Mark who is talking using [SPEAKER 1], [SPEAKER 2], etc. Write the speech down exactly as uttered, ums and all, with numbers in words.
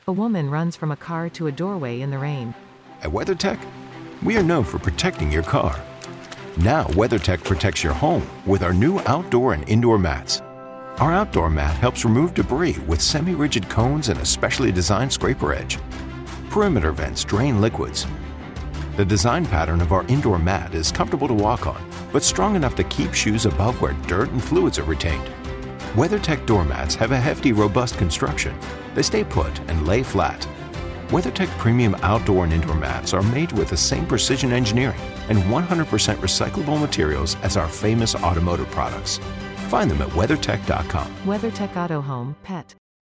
[SPEAKER 1] A woman runs from a car to a doorway in the rain.
[SPEAKER 2] At WeatherTech, we are known for protecting your car. Now WeatherTech protects your home with our new outdoor and indoor mats. Our outdoor mat helps remove debris with semi-rigid cones and a specially designed scraper edge. Perimeter vents drain liquids. The design pattern of our indoor mat is comfortable to walk on, but strong enough to keep shoes above where dirt and fluids are retained. WeatherTech doormats have a hefty, robust construction. They stay put and lay flat. WeatherTech premium outdoor and indoor mats are made with the same precision engineering and one hundred percent recyclable materials as our famous automotive products. Find them at WeatherTech dot com.
[SPEAKER 1] WeatherTech Auto Home, Pet.